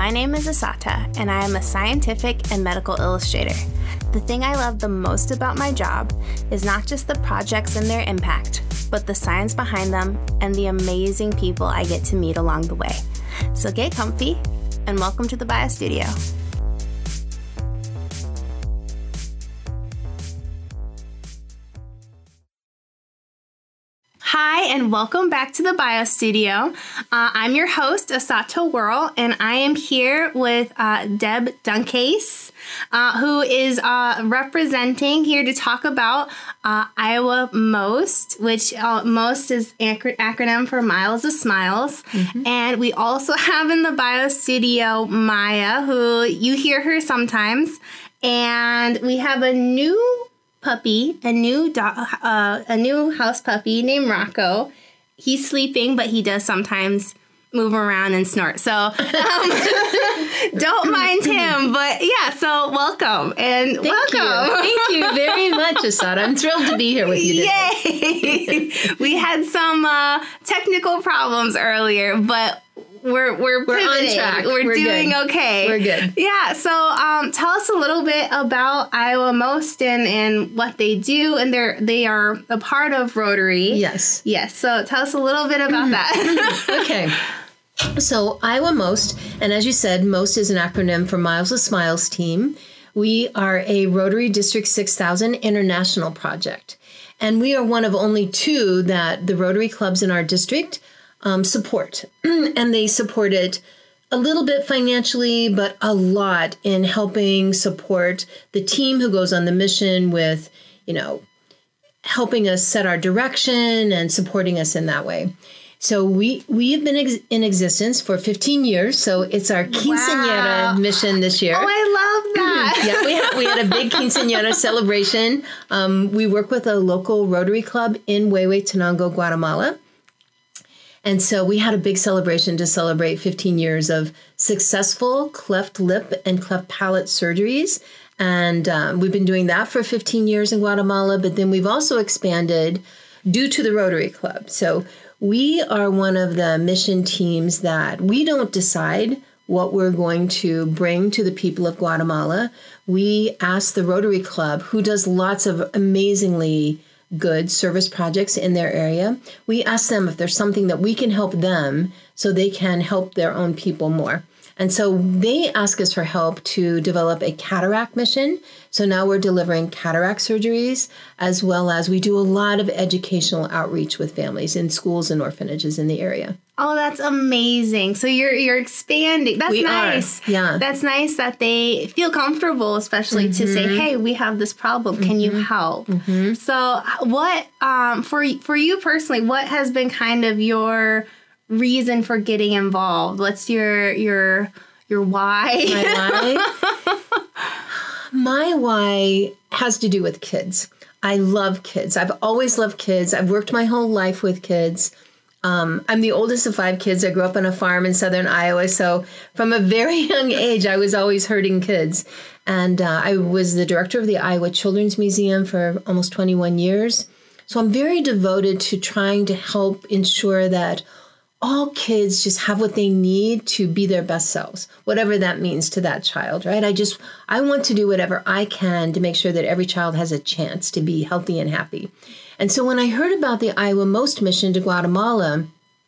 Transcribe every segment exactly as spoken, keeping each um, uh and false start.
My name is Asata, and I am a scientific and medical illustrator. The thing I love the most about my job is not just the projects and their impact, but the science behind them and the amazing people I get to meet along the way. So get comfy, and welcome to the Bio Studio. Hi, and welcome back to the Bio Studio. Uh, I'm your host, Asata Whirl, and I am here with uh, Deb Duncase, uh, who is uh, representing here to talk about uh, Iowa MOST, which uh, MOST is ac- acronym for Miles of Smiles. Mm-hmm. And we also have in the Bio Studio Maya, who you hear her sometimes, and we have a new puppy, a new do- uh, a new house puppy named Rocco. He's sleeping, but he does sometimes move around and snort. So um, don't mind him. But yeah, so welcome and Thank welcome. You. Thank you very much, Asata. I'm thrilled to be here with you today. Yay! We had some uh, technical problems earlier, but We're we're we're pivoting. on track. We're, we're doing good. okay. We're good. Yeah. So um, tell us a little bit about Iowa MOST and, and what they do, and they're they are a part of Rotary. Yes. Yes. So tell us a little bit about that. Okay. So Iowa MOST, and as you said, MOST is an acronym for Miles of Smiles Team. We are a Rotary District six thousand international project, and we are one of only two that the Rotary clubs in our district Um, support. And they support it a little bit financially, but a lot in helping support the team who goes on the mission with, you know, helping us set our direction and supporting us in that way. So we we have been ex- in existence for fifteen years. So it's our quinceañera wow. mission this year. Oh, I love that. Yeah, we had, we had a big quinceañera celebration. Um, we work with a local Rotary club in Huehuetenango, Guatemala. And so we had a big celebration to celebrate fifteen years of successful cleft lip and cleft palate surgeries. And um, we've been doing that for fifteen years in Guatemala, but then we've also expanded due to the Rotary Club. So we are one of the mission teams that we don't decide what we're going to bring to the people of Guatemala. We ask the Rotary Club, who does lots of amazingly good service projects in their area. We ask them if there's something that we can help them so they can help their own people more. And so they ask us for help to develop a cataract mission. So now we're delivering cataract surgeries, as well as we do a lot of educational outreach with families in schools and orphanages in the area. Oh, that's amazing. So you're you're expanding. That's we nice. Are. Yeah. That's nice that they feel comfortable, especially mm-hmm. to say, hey, we have this problem. Can mm-hmm. you help? Mm-hmm. So what, um, for, for you personally, what has been kind of your reason for getting involved? What's your your your why? My why? My why has to do with kids. I love kids. I've always loved kids. I've worked my whole life with kids. Um, I'm the oldest of five kids. I grew up on a farm in southern Iowa. So from a very young age, I was always hurting kids. And uh, I was the director of the Iowa Children's Museum for almost twenty-one years. So I'm very devoted to trying to help ensure that all kids just have what they need to be their best selves, whatever that means to that child, right? I just, I want to do whatever I can to make sure that every child has a chance to be healthy and happy. And so when I heard about the Iowa MOST mission to Guatemala,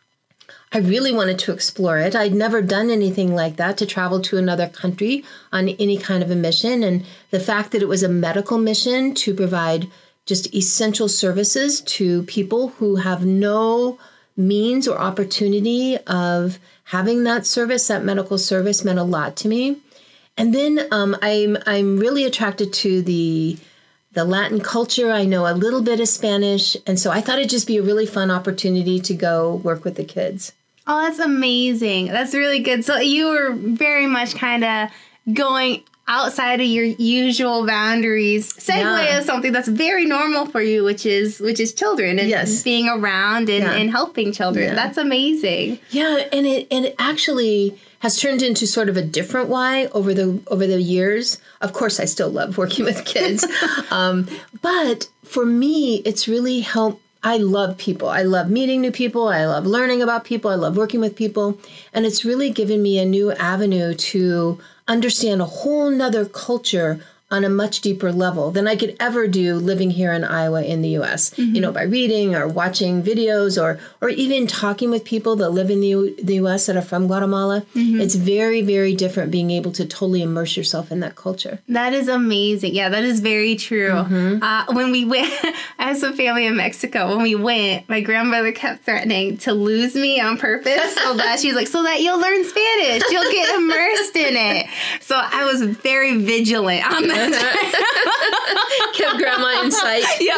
I really wanted to explore it. I'd never done anything like that, to travel to another country on any kind of a mission. And the fact that it was a medical mission to provide just essential services to people who have no means or opportunity of having that service, that medical service, meant a lot to me. And then um, I'm I'm really attracted to the the Latin culture. I know a little bit of Spanish, and so I thought it'd just be a really fun opportunity to go work with the kids. Oh, that's amazing. That's really good. So you were very much kind of going outside of your usual boundaries, segue yeah. is something that's very normal for you, which is which is children and yes. being around and, yeah. and helping children. Yeah. That's amazing. Yeah, and it and it actually has turned into sort of a different why over the over the years. Of course, I still love working with kids, um, but for me, it's really helped. I love people. I love meeting new people. I love learning about people. I love working with people. And it's really given me a new avenue to understand a whole nother culture on a much deeper level than I could ever do living here in Iowa in the U S, mm-hmm. you know, by reading or watching videos or or even talking with people that live in the, U- the U S that are from Guatemala. Mm-hmm. It's very, very different being able to totally immerse yourself in that culture. That is amazing. Yeah, that is very true. Mm-hmm. Uh, when we went, I have some family in Mexico. When we went, my grandmother kept threatening to lose me on purpose so that she was like, so that you'll learn Spanish. You'll get immersed in it. So I was very vigilant on that. Kept grandma in sight. Yeah.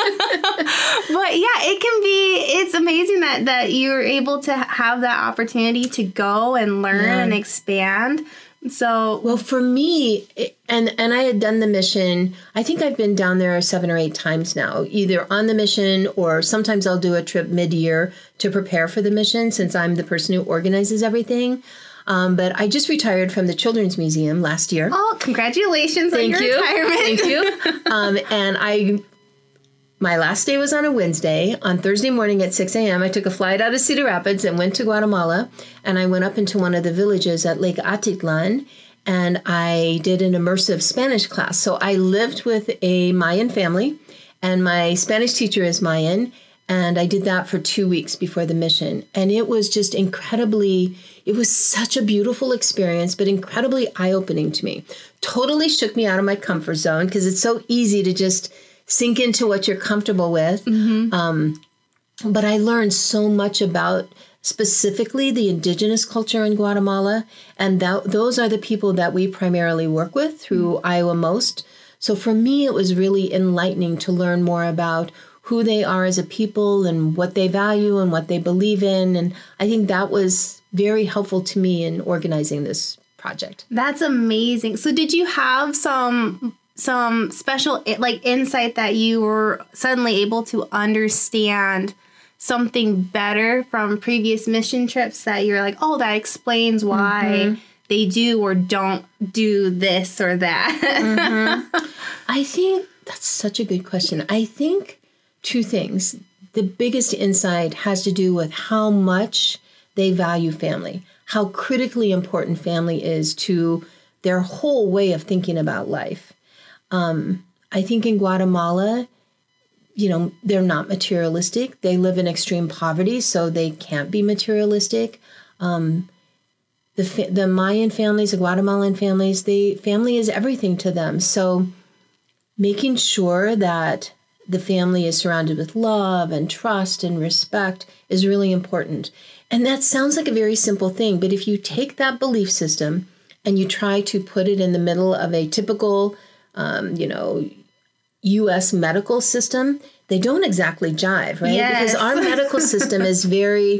But yeah, it can be, it's amazing that, that you're able to have that opportunity to go and learn yeah. and expand. So, well, for me, and and I had done the mission, I think I've been down there seven or eight times now, either on the mission or sometimes I'll do a trip mid-year to prepare for the mission since I'm the person who organizes everything. Um, but I just retired from the Children's Museum last year. Oh, congratulations Thank on your you. retirement. Thank you. Um, and I, my last day was on a Wednesday. On Thursday morning at six a.m., I took a flight out of Cedar Rapids and went to Guatemala. And I went up into one of the villages at Lake Atitlan, and I did an immersive Spanish class. So I lived with a Mayan family, and my Spanish teacher is Mayan. And I did that for two weeks before the mission. And it was just incredibly, it was such a beautiful experience, but incredibly eye-opening to me. Totally shook me out of my comfort zone because it's so easy to just sink into what you're comfortable with. Mm-hmm. Um, but I learned so much about specifically the indigenous culture in Guatemala. And that, those are the people that we primarily work with through mm-hmm. Iowa Most. So for me, it was really enlightening to learn more about who they are as a people and what they value and what they believe in. And I think that was very helpful to me in organizing this project. That's amazing. So did you have some some special like insight that you were suddenly able to understand something better from previous mission trips that you're like, oh, that explains why mm-hmm. they do or don't do this or that? Mm-hmm. I think that's such a good question. I think two things. The biggest insight has to do with how much they value family, how critically important family is to their whole way of thinking about life. Um, I think in Guatemala, you know, they're not materialistic. They live in extreme poverty, so they can't be materialistic. Um, the fa- the Mayan families, the Guatemalan families, they family is everything to them. So making sure that the family is surrounded with love and trust and respect is really important. And that sounds like a very simple thing, but if you take that belief system and you try to put it in the middle of a typical, um, you know, U S medical system, they don't exactly jive, right? Yes. Because our medical system is very,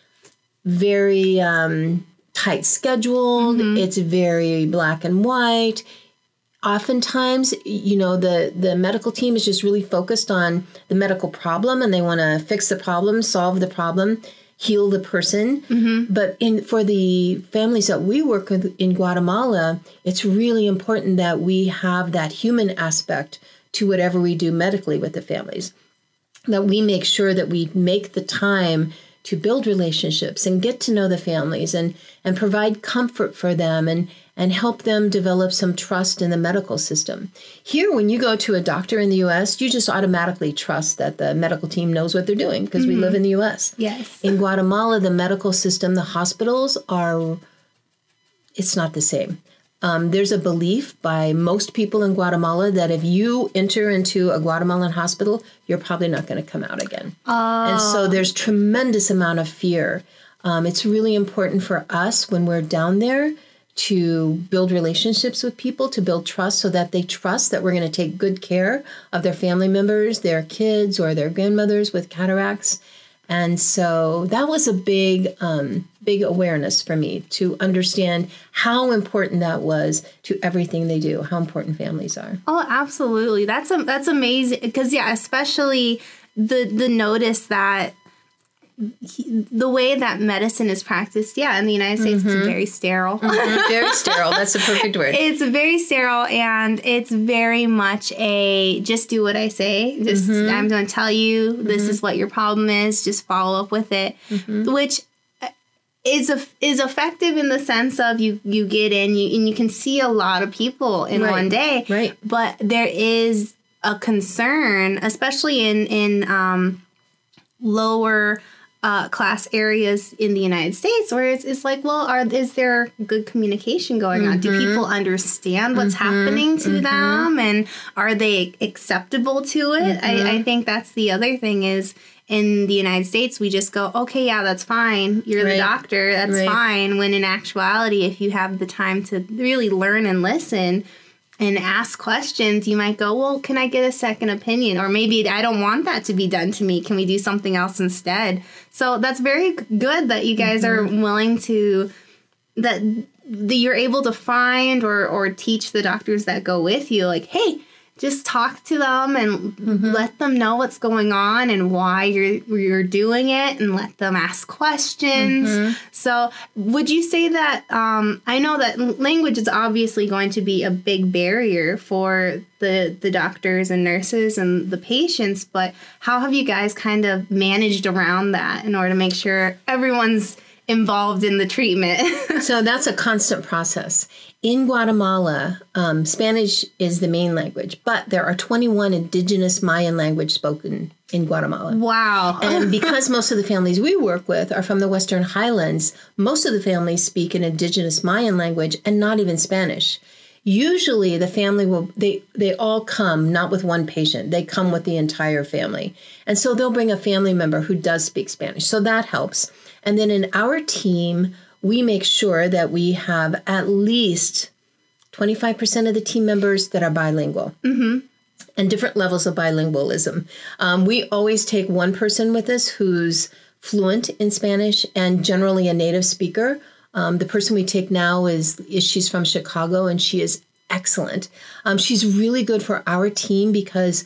very um, tight scheduled. Mm-hmm. It's very black and white. Oftentimes, you know, the, the medical team is just really focused on the medical problem and they want to fix the problem, solve the problem, heal the person. Mm-hmm. But in for the families that we work with in Guatemala, it's really important that we have that human aspect to whatever we do medically with the families, that we make sure that we make the time to build relationships and get to know the families and, and provide comfort for them and, and help them develop some trust in the medical system. Here, when you go to a doctor in the U S, you just automatically trust that the medical team knows what they're doing because mm-hmm. we live in the U S. Yes. In Guatemala, the medical system, the hospitals are, it's not the same. Um, there's a belief by most people in Guatemala that if you enter into a Guatemalan hospital, you're probably not going to come out again. Oh. And so there's tremendous amount of fear. Um, it's really important for us when we're down there to build relationships with people, to build trust so that they trust that we're going to take good care of their family members, their kids, or their grandmothers with cataracts. And so that was a big, um, big awareness for me to understand how important that was to everything they do, how important families are. Oh, absolutely. That's a, that's amazing. Because, yeah, especially the the notice that he, the way that medicine is practiced, yeah, in the United States, mm-hmm. it's very sterile. Mm-hmm. Very sterile. That's the perfect word. It's very sterile, and it's very much a just do what I say. Just mm-hmm. I'm going to tell you this mm-hmm. is what your problem is. Just follow up with it, mm-hmm. which is a, is effective in the sense of you you get in you and you can see a lot of people in right. one day. Right. But there is a concern, especially in in um, lower uh, class areas in the United States, where it's, it's like, well, are is there good communication going on? Mm-hmm. Do people understand what's mm-hmm. happening to mm-hmm. them, and are they acceptable to it? Mm-hmm. I, I think that's the other thing is in the United States, we just go, okay, yeah, that's fine. You're right. the doctor. That's right. fine. When in actuality, if you have the time to really learn and listen and ask questions, you might go, well, can I get a second opinion? Or maybe I don't want that to be done to me. Can we do something else instead? So that's very good that you guys mm-hmm. are willing to, that the, you're able to find or, or teach the doctors that go with you, like, hey, just talk to them and mm-hmm. let them know what's going on and why you're you're doing it, and let them ask questions. Mm-hmm. So would you say that, um, I know that language is obviously going to be a big barrier for the, the doctors and nurses and the patients, but how have you guys kind of managed around that in order to make sure everyone's involved in the treatment? So that's a constant process. In Guatemala, um, Spanish is the main language, but there are twenty-one indigenous Mayan language spoken in Guatemala. Wow. And because most of the families we work with are from the Western Highlands, most of the families speak an indigenous Mayan language and not even Spanish. Usually the family will, they, they all come, not with one patient, they come with the entire family. And so they'll bring a family member who does speak Spanish. So that helps. And then in our team, we make sure that we have at least twenty-five percent of the team members that are bilingual mm-hmm. and different levels of bilingualism. Um, we always take one person with us who's fluent in Spanish and generally a native speaker. Um, the person we take now is, is she's from Chicago, and she is excellent. Um, she's really good for our team because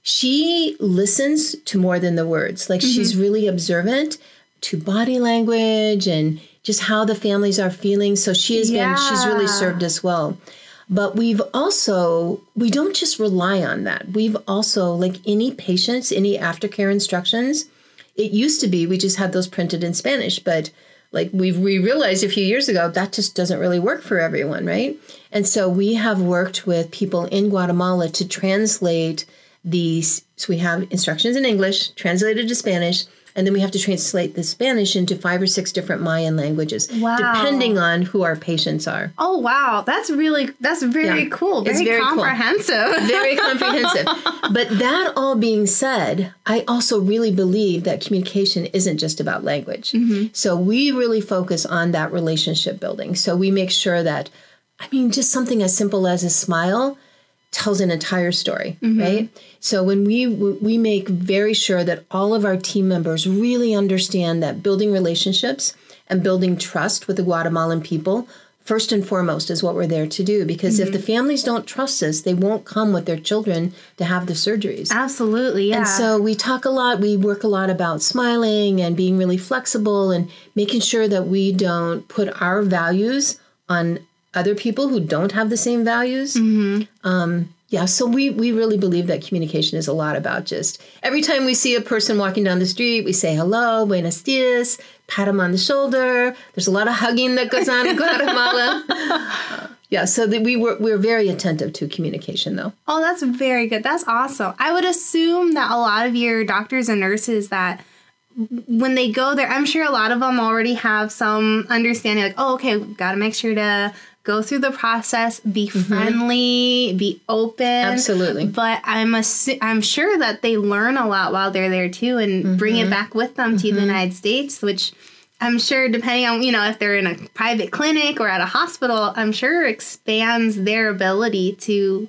she listens to more than the words. Like mm-hmm. she's really observant to body language and just how the families are feeling. So she has yeah. been, she's really served us well. But we've also, we don't just rely on that. We've also, like any patients, any aftercare instructions, it used to be, we just had those printed in Spanish, but like we've, we realized a few years ago, that just doesn't really work for everyone, right? And so we have worked with people in Guatemala to translate these. So we have instructions in English, translated to Spanish, and then we have to translate the Spanish into five or six different Mayan languages, wow. depending on who our patients are. Oh, wow. That's really, that's very yeah. cool. Very, very comprehensive. Cool. Very comprehensive. But that all being said, I also really believe that communication isn't just about language. Mm-hmm. So we really focus on that relationship building. So we make sure that, I mean, just something as simple as a smile tells an entire story, mm-hmm. right? So when we we make very sure that all of our team members really understand that building relationships and building trust with the Guatemalan people, first and foremost, is what we're there to do. Because mm-hmm. if the families don't trust us, they won't come with their children to have the surgeries. Absolutely, yeah. And so we talk a lot, we work a lot about smiling and being really flexible and making sure that we don't put our values on other people who don't have the same values. Mm-hmm. Um, yeah, so we, we really believe that communication is a lot about just every time we see a person walking down the street, we say hello, buenos dias, pat them on the shoulder. There's a lot of hugging that goes on in Guatemala. uh, yeah, so that we were, we're very attentive to communication, though. Oh, that's very good. That's awesome. I would assume that a lot of your doctors and nurses that when they go there, I'm sure a lot of them already have some understanding, like, oh, okay, we've got to make sure to go through the process, be mm-hmm. friendly, be open. Absolutely. But I'm assu- I'm sure that they learn a lot while they're there, too, and mm-hmm. bring it back with them mm-hmm. to the United States, which I'm sure, depending on, you know, if they're in a private clinic or at a hospital, I'm sure expands their ability to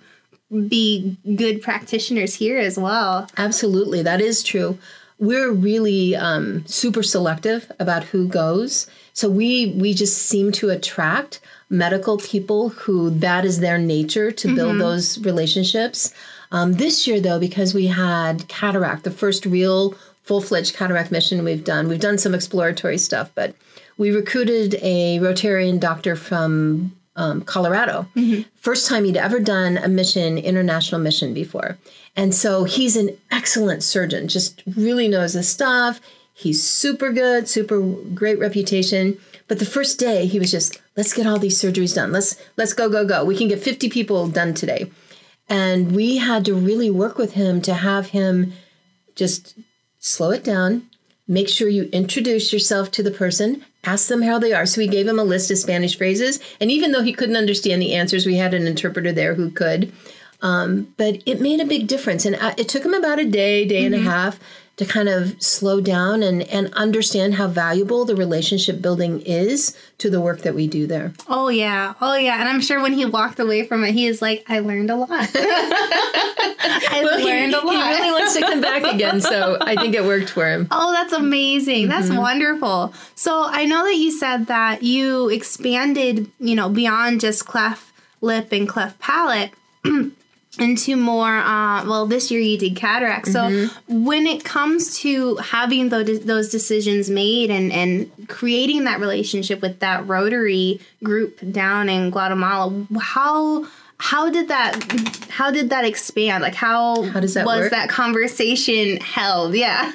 be good practitioners here as well. Absolutely. That is true. We're really um, super selective about who goes. So we we just seem to attract medical people who that is their nature to build mm-hmm. those relationships. Um, this year, though, because we had cataract, the first real full-fledged cataract mission we've done. We've done some exploratory stuff, but we recruited a Rotarian doctor from um, Colorado. Mm-hmm. First time he'd ever done a mission, international mission before. And so he's an excellent surgeon, just really knows his stuff. He's super good, super great reputation. But the first day he was just, let's get all these surgeries done. Let's let's go, go, go. We can get fifty people done today. And we had to really work with him to have him just slow it down, make sure you introduce yourself to the person, ask them how they are. So we gave him a list of Spanish phrases. And even though he couldn't understand the answers, we had an interpreter there who could. Um, but it made a big difference. And it took him about a day, day mm-hmm. and a half to kind of slow down and, and understand how valuable the relationship building is to the work that we do there. Oh, yeah. Oh, yeah. And I'm sure when he walked away from it, he is like, I learned a lot. I well, learned he, a lot. He really wants to come back again, so I think it worked for him. Oh, that's amazing. That's mm-hmm. wonderful. So I know that you said that you expanded, you know, beyond just cleft lip and cleft palate into more, uh, well, this year you did cataract. Mm-hmm. So when it comes to having those, those decisions made and, and creating that relationship with that Rotary group down in Guatemala, how how did that how did that expand? Like how, how does that was work? that conversation held? Yeah.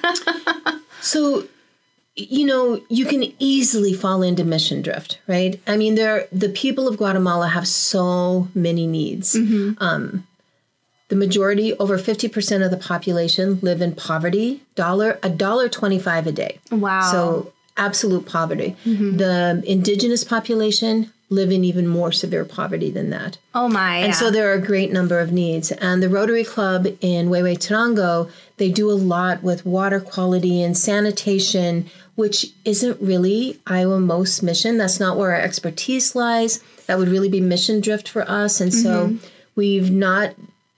So, you know, you can easily fall into mission drift, right? I mean, there the people of Guatemala have so many needs. Mm-hmm. Um, The majority, over fifty percent of the population, live in poverty, dollar a dollar twenty-five a day. Wow. So absolute poverty. Mm-hmm. The indigenous population live in even more severe poverty than that. Oh, my. And yeah. so there are a great number of needs. And the Rotary Club in Huehuetenango, they do a lot with water quality and sanitation, which isn't really Iowa Most mission. That's not where our expertise lies. That would really be mission drift for us. And so mm-hmm. we've not...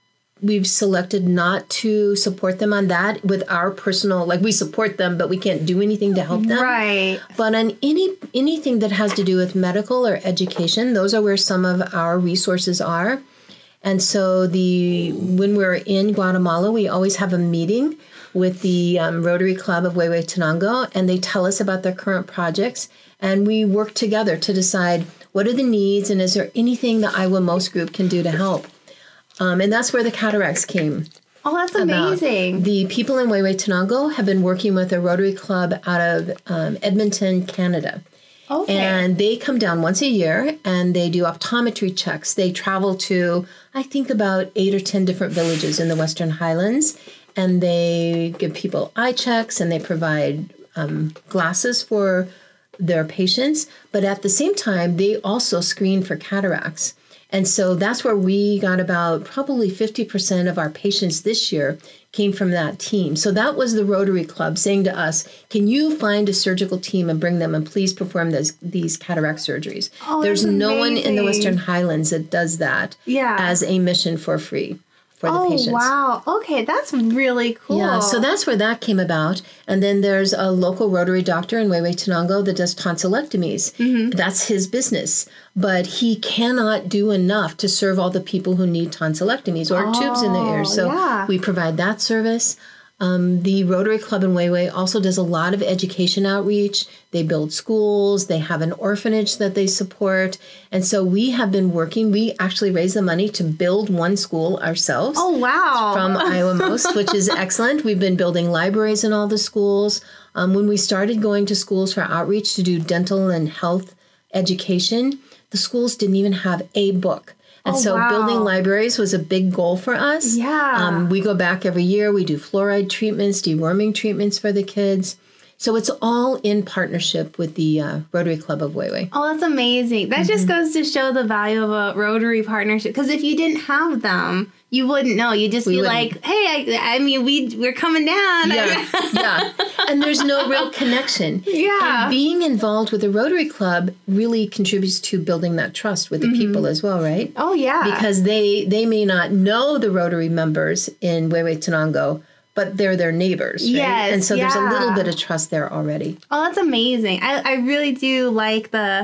We've selected not to support them on that with our personal, like we support them, but we can't do anything to help them. Right. But on any anything that has to do with medical or education, those are where some of our resources are. And so the when we're in Guatemala, we always have a meeting with the um, Rotary Club of Huehuetenango, and they tell us about their current projects. And we work together to decide what are the needs and is there anything the Iowa Most group can do to help. Um, and that's where the cataracts came. Oh, that's amazing. About. The people in Huehuetenango have been working with a Rotary Club out of um, Edmonton, Canada. Okay. And they come down once a year and they do optometry checks. They travel to, I think, about eight or ten different villages in the Western Highlands. And they give people eye checks and they provide um, glasses for their patients. But at the same time, they also screen for cataracts. And so that's where we got about probably fifty percent of our patients this year came from that team. So that was the Rotary Club saying to us, can you find a surgical team and bring them and please perform those, these cataract surgeries? Oh, There's no amazing. one in the Western Highlands that does that yeah. as a mission for free. For the oh, patients. wow. Okay, that's really cool. Yeah, so that's where that came about. And then there's a local Rotary doctor in Huehuetenango that does tonsillectomies. Mm-hmm. That's his business. But he cannot do enough to serve all the people who need tonsillectomies or oh, tubes in their ears. So yeah. we provide that service. Um, the Rotary Club in Huehue also does a lot of education outreach. They build schools. They have an orphanage that they support. And so we have been working. We actually raised the money to build one school ourselves. Oh, wow. From Iowa Most, which is excellent. We've been building libraries in all the schools. Um, when we started going to schools for outreach to do dental and health education, the schools didn't even have a book. And oh, so wow. building libraries was a big goal for us. Yeah. Um, we go back every year. We do fluoride treatments, deworming treatments for the kids. So it's all in partnership with the uh, Rotary Club of Huehue. Oh, that's amazing. That mm-hmm. just goes to show the value of a Rotary partnership. Because if you didn't have them, you wouldn't know. You'd just we be wouldn't. like, hey, I, I mean, we, we're coming down. Yeah, yeah. And there's no real connection. Yeah. And being involved with the Rotary Club really contributes to building that trust with the mm-hmm. people as well, right? Oh, yeah. Because they, they may not know the Rotary members in Huehuetenango, but they're their neighbors, right? Yes, and so yeah. there's a little bit of trust there already. Oh, that's amazing. I, I really do like the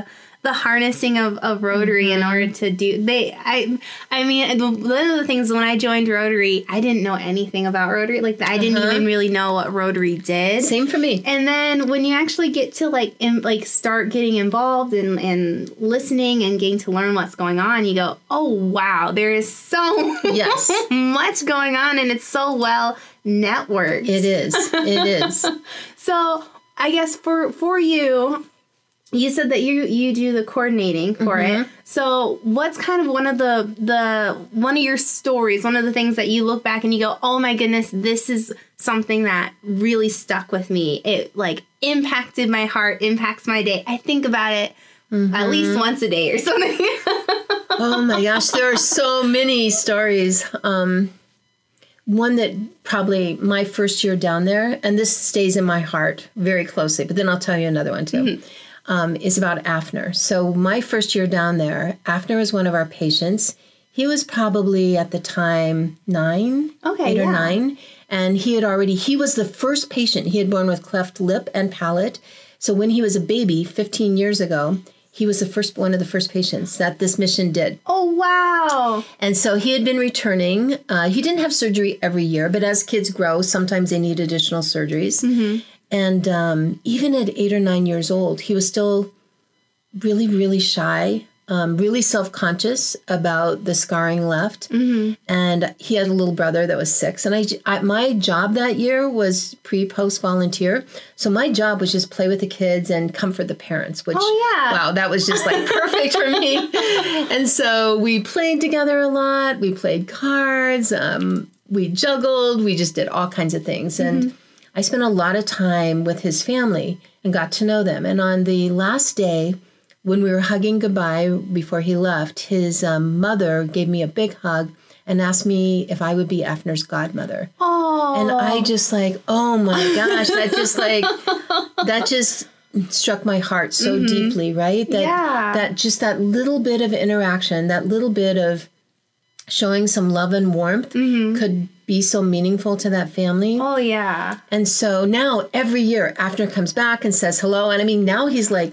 the harnessing of, of Rotary mm-hmm. in order to do they I I mean one of the things when I joined Rotary, I didn't know anything about Rotary. Like I didn't uh-huh. even really know what Rotary did. Same for me. And then when you actually get to like in, like start getting involved and and listening and getting to learn what's going on, you go, oh wow, there is so yes. much going on, and it's so well networked. It is. It is. So I guess for for you. You said that you you do the coordinating for mm-hmm. it. So what's kind of one of the the one of your stories, one of the things that you look back and you go, oh my goodness, this is something that really stuck with me. It like impacted my heart, impacts my day. I think about it mm-hmm. at least once a day or something. Oh my gosh, there are so many stories. Um, one that probably my first year down there, and this stays in my heart very closely, but then I'll tell you another one too. Mm-hmm. Um, is about Afner. So my first year down there, Afner was one of our patients. He was probably at the time nine, okay, eight yeah. or nine. And he had already, he was the first patient. He had born with cleft lip and palate. So when he was a baby fifteen years ago, he was the first one of the first patients that this mission did. Oh, wow. And so he had been returning. Uh, he didn't have surgery every year, but as kids grow, sometimes they need additional surgeries. Mm-hmm. And um, even at eight or nine years old, he was still really, really shy, um, really self-conscious about the scarring left. Mm-hmm. And he had a little brother that was six. And I, I, my job that year was pre-post volunteer. So my job was just play with the kids and comfort the parents, which, oh, yeah. wow, that was just like perfect for me. And so we played together a lot. We played cards. Um, we juggled. We just did all kinds of things. And mm-hmm. I spent a lot of time with his family and got to know them. And on the last day, when we were hugging goodbye before he left, his um, mother gave me a big hug and asked me if I would be Afner's godmother. Oh. And I just like, oh my gosh, that just like, that just struck my heart so mm-hmm. deeply, right? That, yeah. that just that little bit of interaction, that little bit of showing some love and warmth mm-hmm. could be so meaningful to that family. Oh, yeah. And so now every year Afner comes back and says hello. And I mean, now he's like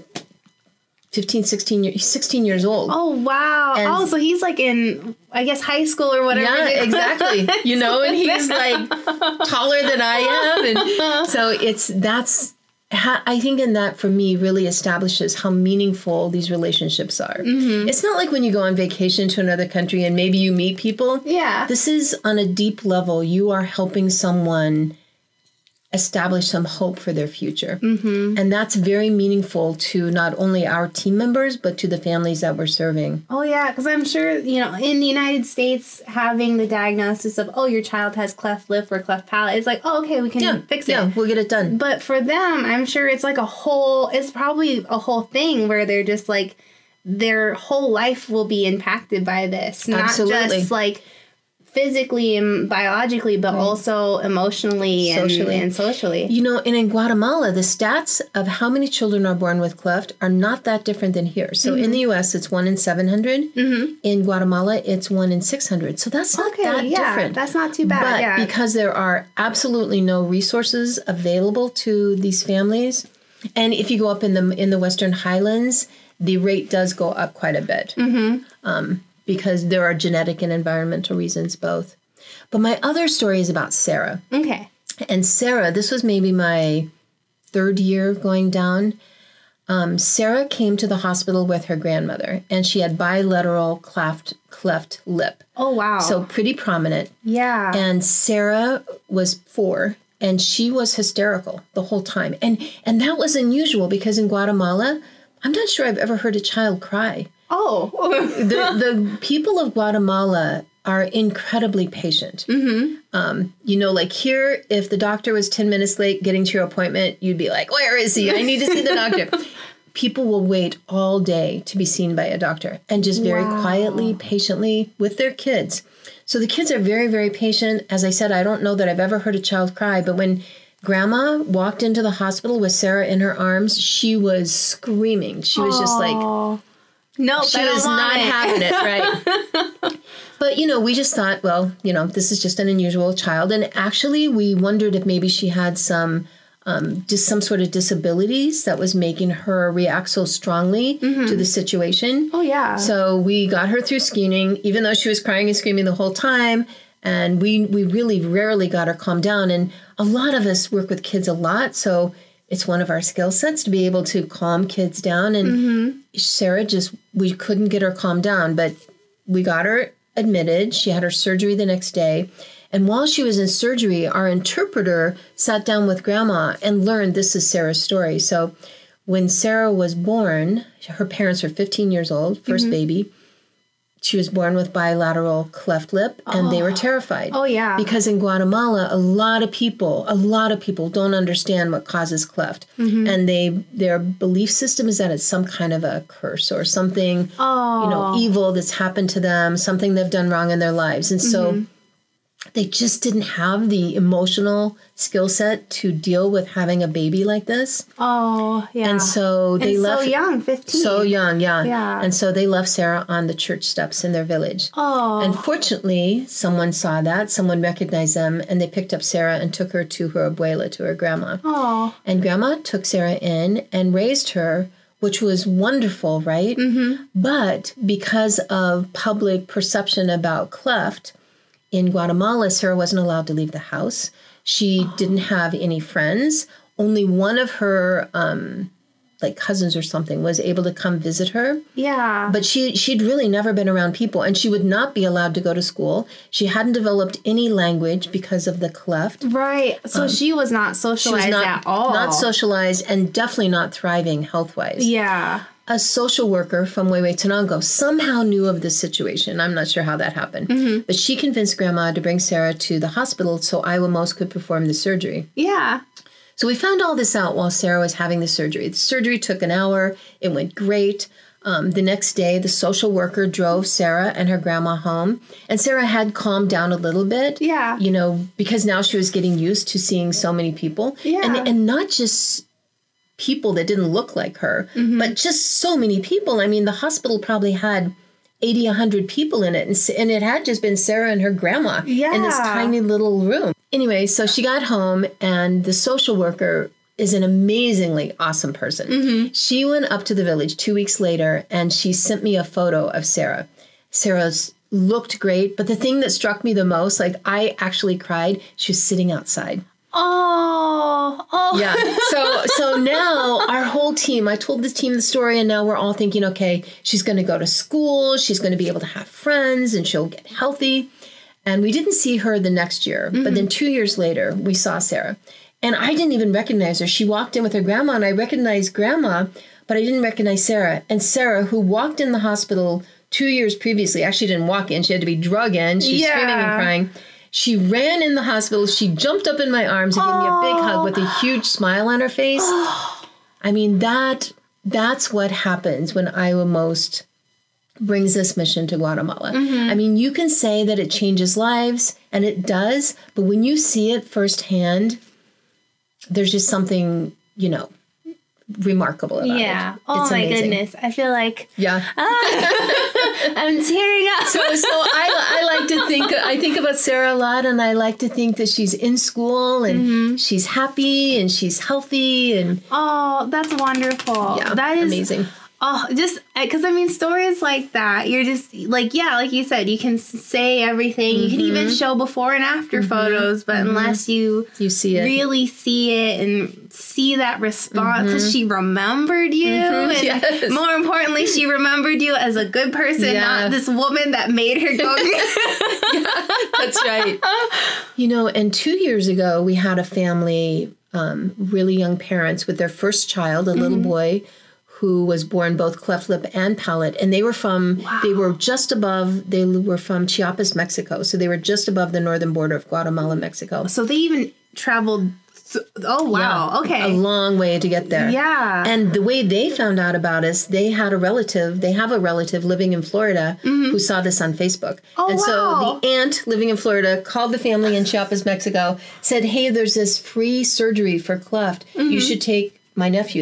fifteen, sixteen, he's sixteen years old. Oh, wow. And oh, so he's like in, I guess, high school or whatever. Yeah, exactly. You know, and he's like taller than I am. And so it's, that's, I think in that for me really establishes how meaningful these relationships are. Mm-hmm. It's not like when you go on vacation to another country and maybe you meet people. Yeah. This is on a deep level. You are helping someone establish some hope for their future. Mm-hmm. And that's very meaningful to not only our team members, but to the families that we're serving. Oh, yeah, because I'm sure, you know, in the United States, having the diagnosis of, oh, your child has cleft lip or cleft palate, it's like, oh, okay, we can yeah, fix it. Yeah, we'll get it done. But for them, I'm sure it's like a whole, it's probably a whole thing where they're just like, their whole life will be impacted by this. Not Absolutely. just like physically and biologically, but right. also emotionally and socially. and socially. You know, and in Guatemala, the stats of how many children are born with cleft are not that different than here. So mm-hmm. in the U S, it's one in seven hundred. Mm-hmm. In Guatemala, it's one in six hundred. So that's not okay, that yeah, different. That's not too bad. But yeah. because there are absolutely no resources available to these families, and if you go up in the in the Western Highlands, the rate does go up quite a bit. Mm-hmm. Um, because there are genetic and environmental reasons both. But my other story is about Sarah. Okay. And Sarah, this was maybe my third year going down. Um, Sarah came to the hospital with her grandmother, and she had bilateral cleft, cleft lip. Oh, wow. So pretty prominent. Yeah. And Sarah was four, and she was hysterical the whole time. And, and that was unusual because in Guatemala, I'm not sure I've ever heard a child cry. Oh. the, the people of Guatemala are incredibly patient. Mm-hmm. Um, you know, like here, if the doctor was ten minutes late getting to your appointment, you'd be like, where is he? I need to see the doctor. People will wait all day to be seen by a doctor and just very wow. quietly, patiently with their kids. So the kids are very, very patient. As I said, I don't know that I've ever heard a child cry, but when Grandma walked into the hospital with Sarah in her arms, she was screaming. She was Aww. just like... Nope, she I don't was want not it. having it, right? But, you know, we just thought, well, you know, this is just an unusual child. And actually, we wondered if maybe she had some um, just some sort of disabilities that was making her react so strongly mm-hmm. to the situation. Oh, yeah. So we got her through screening, even though she was crying and screaming the whole time. And we, we really rarely got her calmed down. And a lot of us work with kids a lot. So it's one of our skill sets to be able to calm kids down. And mm-hmm. Sarah just, we couldn't get her calmed down. But we got her admitted. She had her surgery the next day. And while she was in surgery, our interpreter sat down with Grandma and learned this is Sarah's story. So when Sarah was born, her parents were fifteen years old, first mm-hmm. baby. She was born with bilateral cleft lip, and oh. they were terrified. Oh, yeah. Because in Guatemala, a lot of people, a lot of people don't understand what causes cleft. Mm-hmm. And they their belief system is that it's some kind of a curse or something, oh. you know, evil that's happened to them, something they've done wrong in their lives. And so mm-hmm. they just didn't have the emotional skill set to deal with having a baby like this. Oh, yeah. And so they and left. so young, fifteen. So young, yeah. Yeah. And so they left Sarah on the church steps in their village. Oh. And fortunately, someone saw that, someone recognized them, and they picked up Sarah and took her to her abuela, to her grandma. Oh. And Grandma took Sarah in and raised her, which was wonderful, right? Mm-hmm. But because of public perception about cleft, in Guatemala, Sarah wasn't allowed to leave the house. She oh. didn't have any friends. Only one of her, um, like cousins or something, was able to come visit her. Yeah. But she, she'd really never been around people, and she would not be allowed to go to school. She hadn't developed any language because of the cleft. Right. So um, she was not socialized she was not, at all. Not socialized, and definitely not thriving health-wise. Yeah. A social worker from Huehuetenango somehow knew of this situation. I'm not sure how that happened. Mm-hmm. But she convinced Grandma to bring Sarah to the hospital so Iowa Most could perform the surgery. Yeah. So we found all this out while Sarah was having the surgery. The surgery took an hour. It went great. Um, the next day, the social worker drove Sarah and her grandma home. And Sarah had calmed down a little bit. Yeah. You know, because now she was getting used to seeing so many people. Yeah. And, and not just people that didn't look like her, mm-hmm. but just so many people. I mean, the hospital probably had eighty, one hundred people in it. And, and it had just been Sarah and her grandma yeah. in this tiny little room. Anyway, so she got home, and the social worker is an amazingly awesome person. Mm-hmm. She went up to the village two weeks later, and she sent me a photo of Sarah. Sarah's looked great, but the thing that struck me the most, like I actually cried, she was sitting outside. Oh, oh. Yeah. So so now our whole team, I told the team the story, and now we're all thinking, okay, she's going to go to school. She's going to be able to have friends, and she'll get healthy. And we didn't see her the next year. Mm-hmm. But then two years later, we saw Sarah. And I didn't even recognize her. She walked in with her grandma, and I recognized Grandma, but I didn't recognize Sarah. And Sarah, who walked in the hospital two years previously, actually didn't walk in. She had to be drug in. She was yeah. screaming and crying. She ran in the hospital. She jumped up in my arms and oh. gave me a big hug with a huge smile on her face. Oh. I mean, that that's what happens when Iowa Most brings this mission to Guatemala. Mm-hmm. I mean, you can say that it changes lives, and it does, but when you see it firsthand, there's just something, you know, remarkable about yeah. it. Oh, it's my amazing. goodness. I feel like... Yeah. Ah, I'm tearing up. So, so I, I like to think, I think about Sarah a lot, and I like to think that she's in school, and mm-hmm. she's happy, and she's healthy, and... Oh, that's wonderful. Yeah, that is amazing. Oh, just because I mean, stories like that, you're just like, yeah, like you said, you can say everything. Mm-hmm. You can even show before and after mm-hmm. photos, but mm-hmm. unless you you see it, really see it and see that response, because mm-hmm. she remembered you, mm-hmm. and yes. more importantly, she remembered you as a good person, yeah. not this woman that made her go. Yeah, that's right. You know, and two years ago, we had a family, um, really young parents with their first child, a mm-hmm. little boy, who was born both cleft lip and palate. And they were from, wow. they were just above, they were from Chiapas, Mexico. So they were just above the northern border of Guatemala, Mexico. So they even traveled, th- oh, wow, yeah, okay. A long way to get there. Yeah. And the way they found out about us, they had a relative, they have a relative living in Florida mm-hmm. who saw this on Facebook. Oh, and wow. so the aunt living in Florida called the family in Chiapas, Mexico, said, hey, there's this free surgery for cleft. Mm-hmm. You should take my nephew there.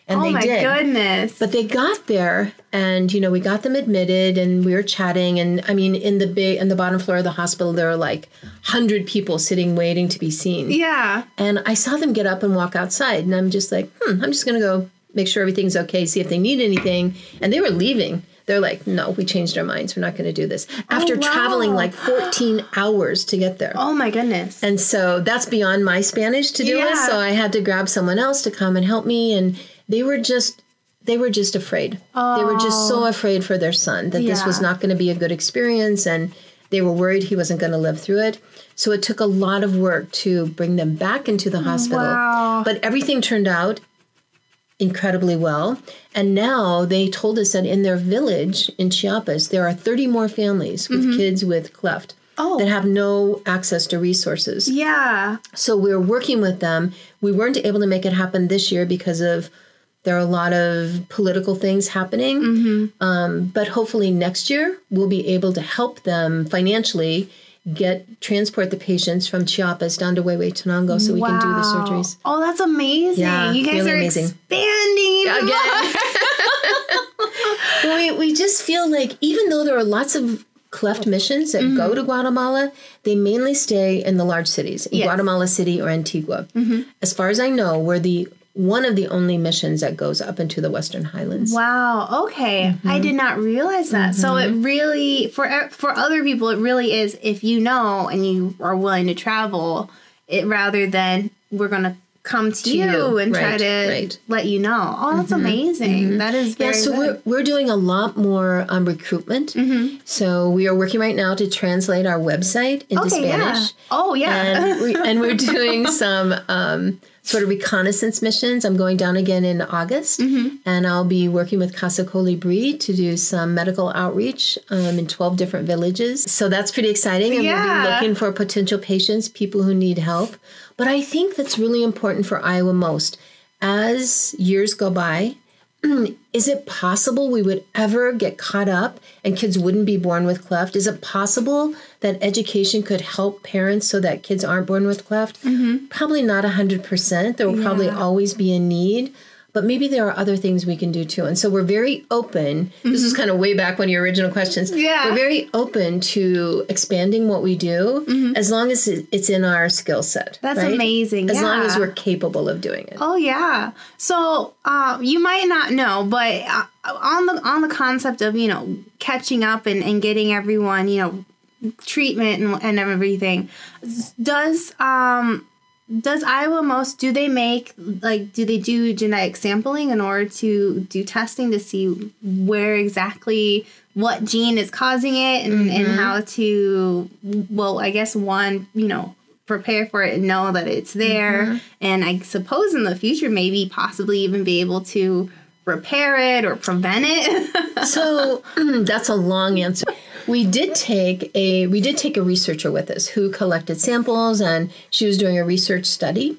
And oh they my did. goodness. But they got there and, you know, we got them admitted and we were chatting. And I mean, in the big, in the bottom floor of the hospital, there were like one hundred people sitting waiting to be seen. Yeah. And I saw them get up and walk outside. And I'm just like, hmm, I'm just going to go make sure everything's okay, see if they need anything. And they were leaving. They're like, no, we changed our minds. We're not going to do this. After oh, wow. traveling like fourteen hours to get there. Oh, my goodness. And so that's beyond my Spanish to do yeah. it. So I had to grab someone else to come and help me. And they were just, they were just afraid. Oh. They were just so afraid for their son that yeah. this was not going to be a good experience. And they were worried he wasn't going to live through it. So it took a lot of work to bring them back into the hospital. Wow. But everything turned out incredibly well. And now they told us that in their village in Chiapas, there are thirty more families with mm-hmm. kids with cleft oh. that have no access to resources. Yeah. So we're working with them. We weren't able to make it happen this year because of there are a lot of political things happening. Mm-hmm. Um, but hopefully next year we'll be able to help them financially get transport the patients from Chiapas down to Huehuetenango so we wow. can do the surgeries. Oh, that's amazing. Yeah, you guys really are amazing. expanding. Again. we, we just feel like even though there are lots of cleft missions that mm-hmm. go to Guatemala, they mainly stay in the large cities, in yes. Guatemala City or Antigua. Mm-hmm. As far as I know, we're the one of the only missions that goes up into the Western Highlands. Wow. Okay. Mm-hmm. I did not realize that. Mm-hmm. So it really, for for other people, it really is, if you know and you are willing to travel, it rather than we're going to come to, to you, you and right, try to right. let you know. Oh, that's mm-hmm. amazing. Mm-hmm. That is very Yeah, so good. we're, we're doing a lot more um, recruitment. Mm-hmm. So we are working right now to translate our website into okay, Spanish. Yeah. Oh, yeah. And, we, and we're doing some um, sort of reconnaissance missions. I'm going down again in August, mm-hmm. and I'll be working with Casa Colibri to do some medical outreach um, in twelve different villages. So that's pretty exciting. And yeah. we'll be looking for potential patients, people who need help. But I think that's really important for Iowa most. As years go by, is it possible we would ever get caught up and kids wouldn't be born with cleft? Is it possible that education could help parents so that kids aren't born with cleft? Mm-hmm. Probably not one hundred percent. There will yeah. probably always be a need. But maybe there are other things we can do too. And so we're very open. Mm-hmm. This is kind of way back one of your original questions. Yeah. We're very open to expanding what we do mm-hmm. as long as it's in our skill set. That's right? amazing. As yeah. long as we're capable of doing it. Oh, yeah. So uh, you might not know, but uh, on the on the concept of, you know, catching up and, and getting everyone, you know, treatment and, and everything, does... Um, Does Iowa Most, do they make, like, do they do genetic sampling in order to do testing to see where exactly, what gene is causing it and, mm-hmm. and how to, well, I guess one, you know, prepare for it and know that it's there. Mm-hmm. And I suppose in the future, maybe possibly even be able to repair it or prevent it. So that's a long answer. We did take a we did take a researcher with us who collected samples, and she was doing a research study.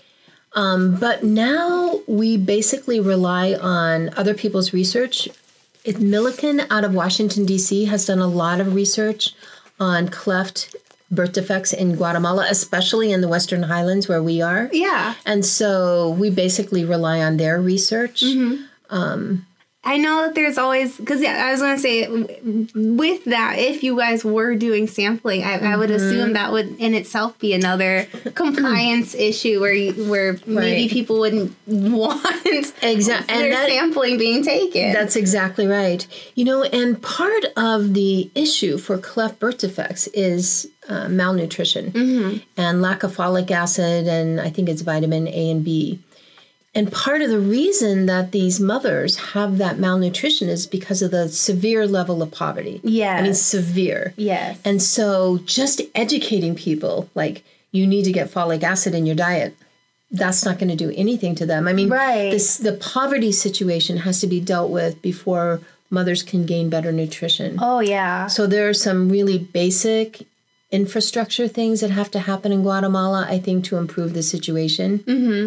Um, but now we basically rely on other people's research. It, Millikan out of Washington, D C has done a lot of research on cleft birth defects in Guatemala, especially in the Western Highlands where we are. Yeah. And so we basically rely on their research. Mm-hmm. Um I know that there's always, because yeah, I was going to say, with that, if you guys were doing sampling, I, mm-hmm. I would assume that would in itself be another compliance issue where you, where right. maybe people wouldn't want exactly their that, sampling being taken. That's exactly right. You know, and part of the issue for cleft birth defects is uh, malnutrition mm-hmm. and lack of folic acid, and I think it's vitamin A and B. And part of the reason that these mothers have that malnutrition is because of the severe level of poverty. Yes. I mean, severe. Yes. And so just educating people, like, you need to get folic acid in your diet, that's not going to do anything to them. I mean, right. this, the poverty situation has to be dealt with before mothers can gain better nutrition. Oh, yeah. So there are some really basic infrastructure things that have to happen in Guatemala, I think, to improve the situation. Mm-hmm.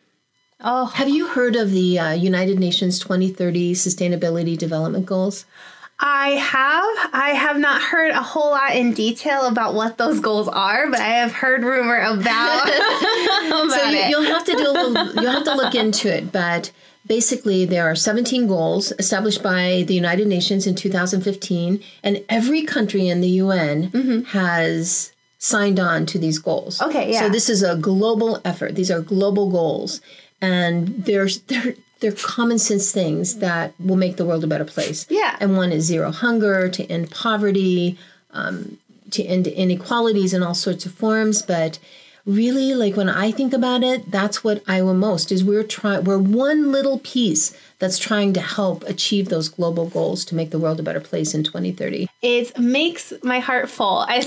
Oh, have you heard of the uh, United Nations twenty thirty Sustainability Development Goals? I have. I have not heard a whole lot in detail about what those goals are, but I have heard rumor about, about so you, it. You'll have to do a little, you'll have to look into it. But basically there are seventeen goals established by the United Nations in two thousand fifteen, and every country in the U N mm-hmm. has signed on to these goals. Okay, yeah. So this is a global effort. These are global goals, and there's they're they're common sense things that will make the world a better place. Yeah. And one is zero hunger, to end poverty, um, to end inequalities in all sorts of forms, but really, like when I think about it, that's what I want most is we're trying, we're one little piece that's trying to help achieve those global goals to make the world a better place in twenty thirty. It makes my heart full, I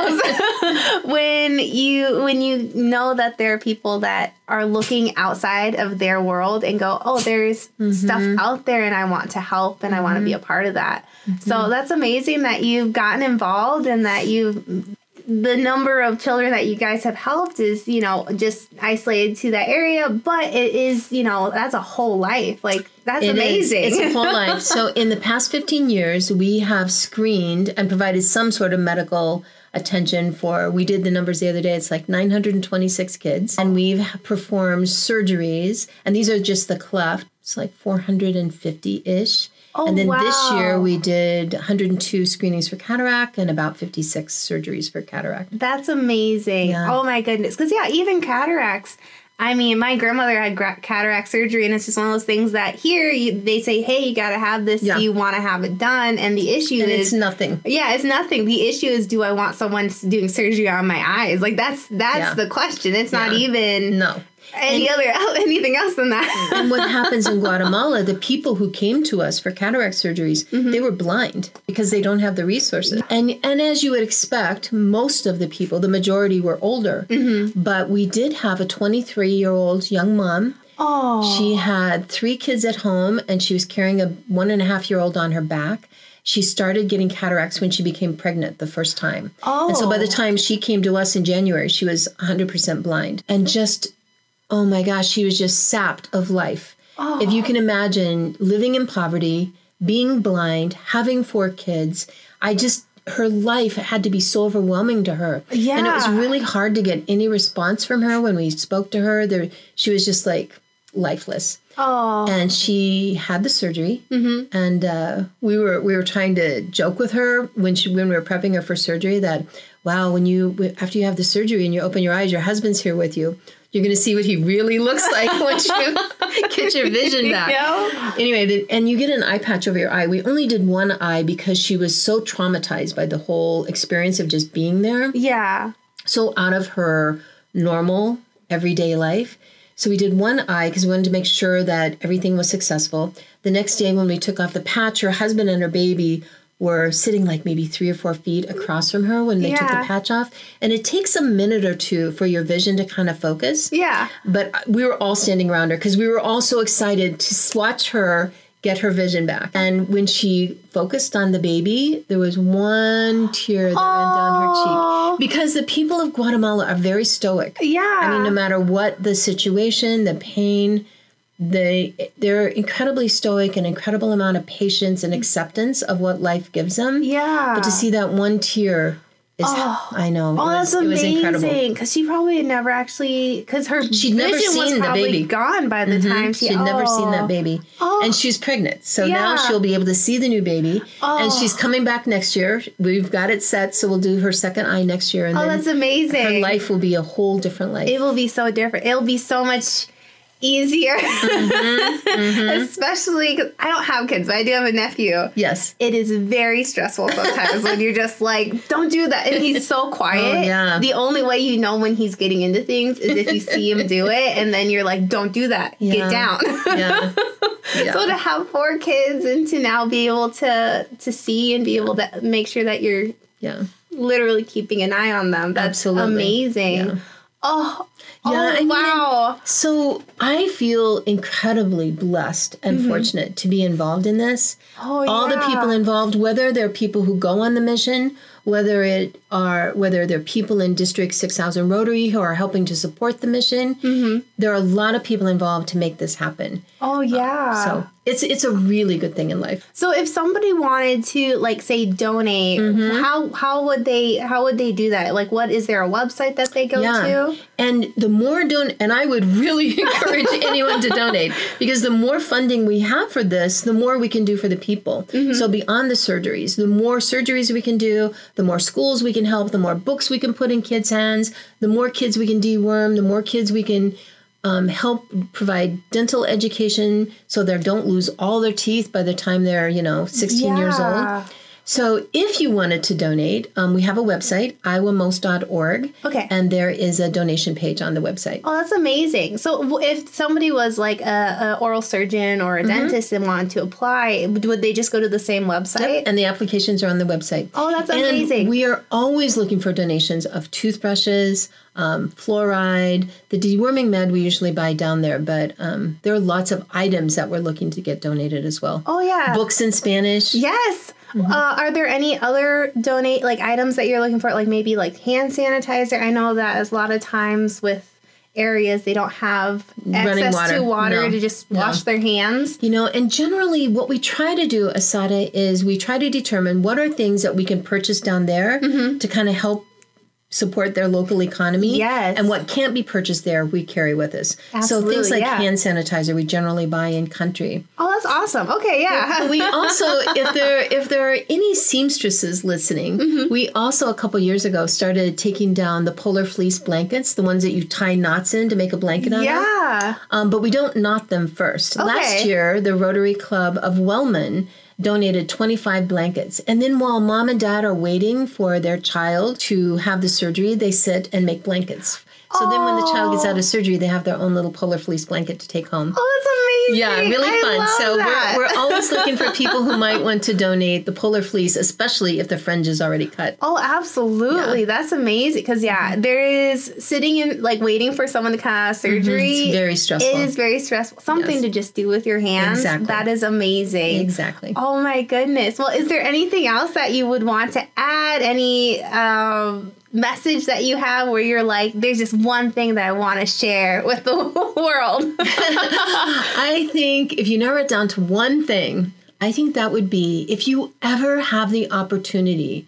suppose, when you when you know that there are people that are looking outside of their world and go, oh, there's mm-hmm. stuff out there and I want to help and mm-hmm. I want to be a part of that. Mm-hmm. So that's amazing that you've gotten involved and that you've the number of children that you guys have helped is, you know, just isolated to that area, but it is, you know, that's a whole life. Like, that's it amazing. Is. It's a whole life. So in the past fifteen years, we have screened and provided some sort of medical attention for, we did the numbers the other day, it's like nine hundred twenty-six kids. And we've performed surgeries, and these are just the cleft. It's like four hundred fifty-ish. Oh, and then wow. this year we did one hundred two screenings for cataract and about fifty-six surgeries for cataract. That's amazing. Yeah. Oh, my goodness. Because, yeah, even cataracts. I mean, my grandmother had gra- cataract surgery, and it's just one of those things that here you, they say, hey, you got to have this. Yeah. You want to have it done. And the issue and is. It's nothing. Yeah, it's nothing. The issue is, do I want someone doing surgery on my eyes? Like, that's that's yeah. the question. It's yeah. not even. No. Any and, other anything else than that. And what happens in Guatemala, the people who came to us for cataract surgeries, mm-hmm. they were blind because they don't have the resources. And and as you would expect, most of the people, the majority were older. Mm-hmm. But we did have a twenty-three-year-old young mom. Oh. She had three kids at home, and she was carrying a one and a half year old on her back. She started getting cataracts when she became pregnant the first time. Oh. And so by the time she came to us in January, she was one hundred percent blind. And just... oh my gosh, she was just sapped of life. Oh. If you can imagine living in poverty, being blind, having four kids, I just, her life had to be so overwhelming to her. Yeah. And it was really hard to get any response from her when we spoke to her. There, she was just like lifeless. Oh. And she had the surgery, mm-hmm. and uh, we were we were trying to joke with her when she when we were prepping her for surgery that, wow, when you after you have the surgery and you open your eyes, your husband's here with you. You're going to see what he really looks like once you get your vision back. Yeah. Anyway, the, and you get an eye patch over your eye. We only did one eye because she was so traumatized by the whole experience of just being there. Yeah. So out of her normal everyday life. So we did one eye because we wanted to make sure that everything was successful. The next day when we took off the patch, her husband and her baby were sitting like maybe three or four feet across from her when they yeah. took the patch off. And it takes a minute or two for your vision to kind of focus. Yeah. But we were all standing around her because we were all so excited to watch her get her vision back. And when she focused on the baby, there was one tear that Aww. ran down her cheek. Because the people of Guatemala are very stoic. Yeah. I mean, no matter what the situation, the pain, They, they're incredibly stoic, an incredible amount of patience and acceptance of what life gives them. Yeah. But to see that one tear is, oh. I know. Oh, was, that's amazing. Because it she probably had never actually, because her She'd vision never seen was the probably baby. gone by the mm-hmm. time she, She'd oh. never seen that baby. Oh. And she's pregnant. So yeah. now she'll be able to see the new baby. Oh. And she's coming back next year. We've got it set, so we'll do her second eye next year. And oh, then that's amazing. Her life will be a whole different life. It will be so different. It'll be so much easier, mm-hmm, mm-hmm. especially because I don't have kids, but I do have a nephew. Yes. It is very stressful sometimes when you're just like, don't do that. And he's so quiet. Oh, yeah. The only way you know when he's getting into things is if you see him do it, and then you're like, don't do that. Yeah. Get down. Yeah. Yeah. So to have four kids and to now be able to to see and be able to make sure that you're yeah. literally keeping an eye on them, that's Absolutely. amazing. Yeah. Oh, Yeah, oh, I mean, wow. So I feel incredibly blessed and mm-hmm. fortunate to be involved in this. Oh, All yeah. the people involved, whether they're people who go on the mission, whether it are whether they're people in District six thousand Rotary who are helping to support the mission, mm-hmm. there are a lot of people involved to make this happen. Oh, yeah. Uh, so it's it's a really good thing in life. So if somebody wanted to, like, say, donate, mm-hmm. how how would they how would they do that? Like, what is there a website that they go yeah. to? And the more don and I would really encourage anyone to donate, because the more funding we have for this, the more we can do for the people. Mm-hmm. So beyond the surgeries, the more surgeries we can do, the more schools we can help, the more books we can put in kids' hands, the more kids we can deworm, the more kids we can um, help provide dental education so they don't lose all their teeth by the time they're, you know, sixteen yeah. years old. So if you wanted to donate, um, we have a website, iowa most dot org. Okay. And there is a donation page on the website. Oh, that's amazing. So if somebody was like a, a oral surgeon or a mm-hmm. dentist and wanted to apply, would they just go to the same website? Yep. And the applications are on the website. Oh, that's amazing. And we are always looking for donations of toothbrushes, um, fluoride. The deworming med we usually buy down there, but um, there are lots of items that we're looking to get donated as well. Oh, yeah. Books in Spanish. Yes. Mm-hmm. Uh, are there any other donate like items that you're looking for, like maybe like hand sanitizer? I know that a lot of times with areas they don't have access water. to water no. to just no. wash their hands. You know, and generally what we try to do, Asada, is we try to determine what are things that we can purchase down there mm-hmm. to kind of help support their local economy. Yes. And what can't be purchased there, we carry with us. Absolutely, so things like yeah. hand sanitizer, we generally buy in country. Oh, that's awesome. Okay, yeah. But we also, if there if there are any seamstresses listening, mm-hmm. we also a couple years ago started taking down the polar fleece blankets, the ones that you tie knots in to make a blanket out yeah. of. Yeah. Um, but we don't knot them first. Okay. Last year, the Rotary Club of Wellman donated twenty-five blankets. And then while mom and dad are waiting for their child to have the surgery, they sit and make blankets. So oh. then when the child gets out of surgery, they have their own little polar fleece blanket to take home. Oh, that's amazing. Yeah, really I fun. Love so that. we're, we're always looking for people who might want to donate the polar fleece, especially if the fringe is already cut. Oh, absolutely. Yeah. That's amazing. Because, yeah, there is sitting in, like, waiting for someone to come out of surgery. Mm-hmm. It's very stressful. It is very stressful. Something yes. to just do with your hands. Exactly. That is amazing. Exactly. Oh, my goodness. Well, is there anything else that you would want to add? Any um, message that you have where you're like, there's just one thing that I want to share with the world? I think if you narrow it down to one thing, I think that would be if you ever have the opportunity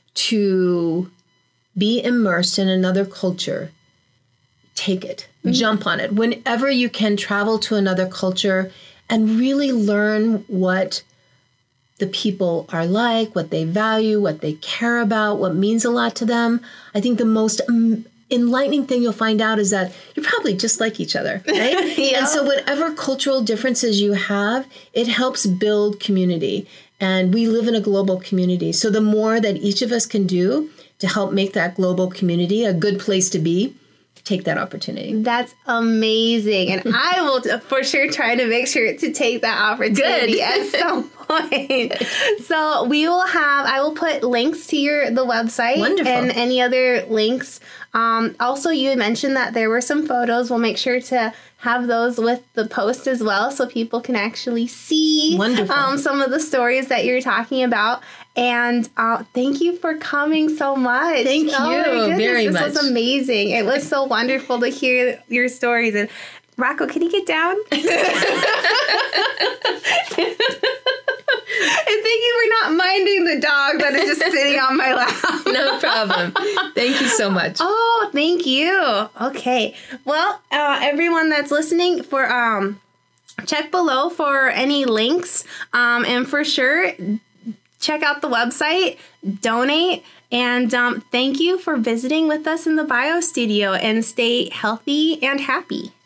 to be immersed in another culture, take it, mm-hmm. jump on it. Whenever you can, travel to another culture and really learn what the people are like, what they value, what they care about, what means a lot to them. I think the most um, enlightening thing you'll find out is that you're probably just like each other, right? yeah. And so whatever cultural differences you have, it helps build community. And we live in a global community. So the more that each of us can do to help make that global community a good place to be, take that opportunity. That's amazing. And I will for sure try to make sure to take that opportunity Good. at some point. So we will have, I will put links to your the website Wonderful. and any other links. Um, also, you had mentioned that there were some photos. We'll make sure to have those with the post as well so people can actually see um, some of the stories that you're talking about. And uh, thank you for coming so much. Thank oh you goodness, very this much. This was amazing. It was so wonderful to hear your stories. And Rocco, can you get down? And thank you for not minding the dog that is just sitting on my lap. No problem. Thank you so much. Oh, thank you. Okay. Well, uh, everyone that's listening, for um, check below for any links. Um, and for sure, check out the website, donate, and um, thank you for visiting with us in the Bio Studio, and stay healthy and happy.